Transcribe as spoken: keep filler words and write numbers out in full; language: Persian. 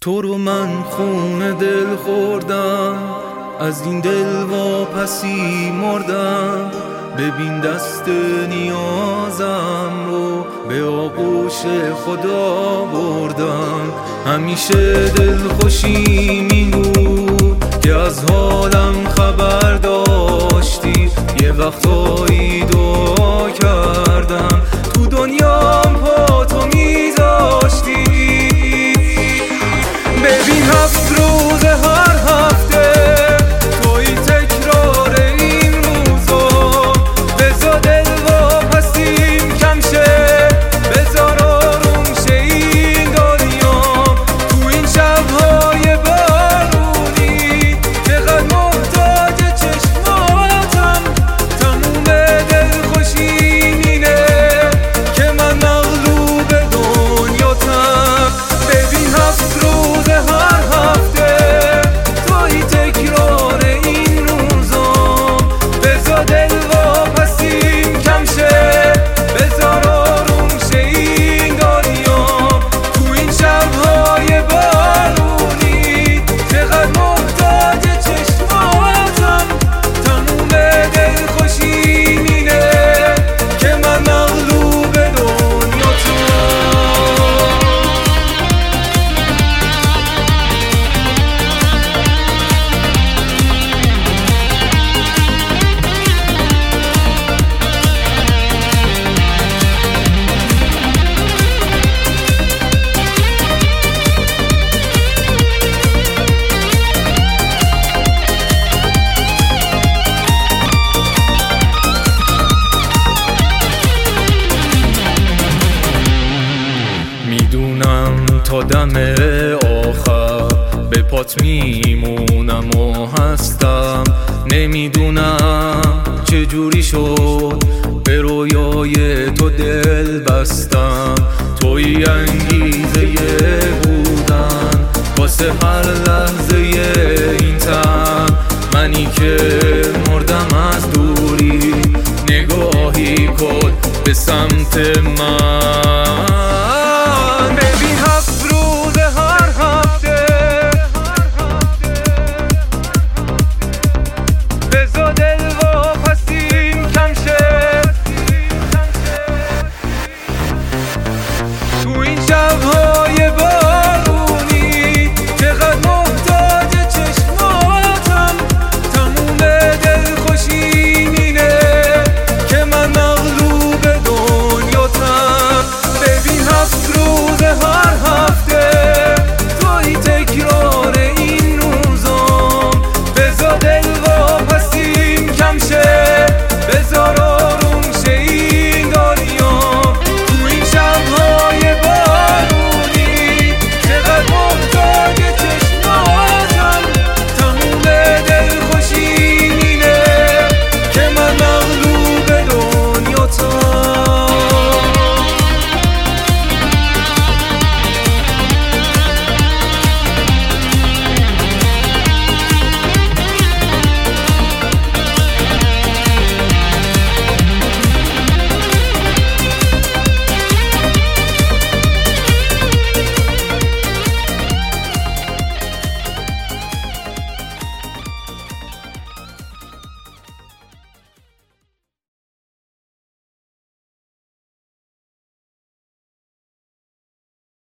تو رو من خون دل خوردم، از این دل واپسی مردم. ببین دست نیازم رو به آغوش خدا بردم. همیشه دل خوشی میگود که از حالم خبر داشتی. یه وقتایی دعا کردم تو دنیام پا تو میذاشتی. ببین هفت روز هر هفته توی تکرار این روزا. بزا دل واپسیم کم شه، بزار آروم شه این دنیا. تو این شبهای بارونی چقدر محتاج چشماتم. تموم دل خوشیم اینه که من مغلوب دنیاتم. ببین هفت روز هر هفته توی تکرار این روزا. بزا دل واپسیم کم شه، بزار آروم شه این دنیا. تو این شبهای بارونی چقدر محتاج چشماتم. تموم دل خوشیم اینه که من مغلوب دنیاتم. میدونم تا دم آخر به پات میمونم و هستم. نمیدونم چجوری شد به رویای تو دل بستم. توی انگیزه بودن واسه هر لحظه این تن. منی که مردم از دوری، نگاهی کن به سمت من.